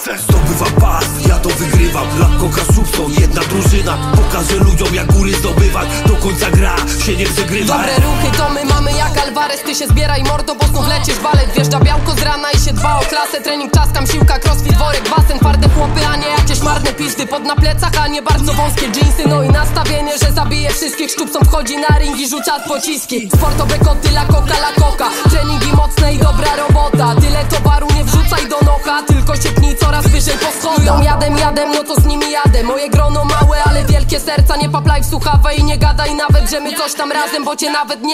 sukces. Zdobywam pas, ja to wygrywam. Lapkoka Subson, jedna drużyna. Pokażę ludziom jak góry zdobywać. Do końca gra się nie przegrywa. Dobre ruchy to my mamy jak Alvarez. Ty się zbieraj mordo, bo znów lecisz balet. Wjeżdża białko z rana i się dba o klasę. Trening, czaskam, siłka, crossfit, worek, basen. Twarde chłopy, a nie jakieś marne pizdy. Pod na plecach, a nie bardzo wąskie dżinsy. No i nastawienie, że zabije wszystkich. Sztupcą wchodzi na ring i rzuca pociski. Sportowe koty, la coca. Treningi mocne i dobra robota. Tyle towaru nie wrzucaj do nocha, tylko się pnij coraz wyżej po schodach. Jadę, no to z nimi jadę. Moje grono małe, ale wielkie serca. Nie paplaj w słuchawę i nie gadaj nawet, że my coś tam razem, bo cię nawet nie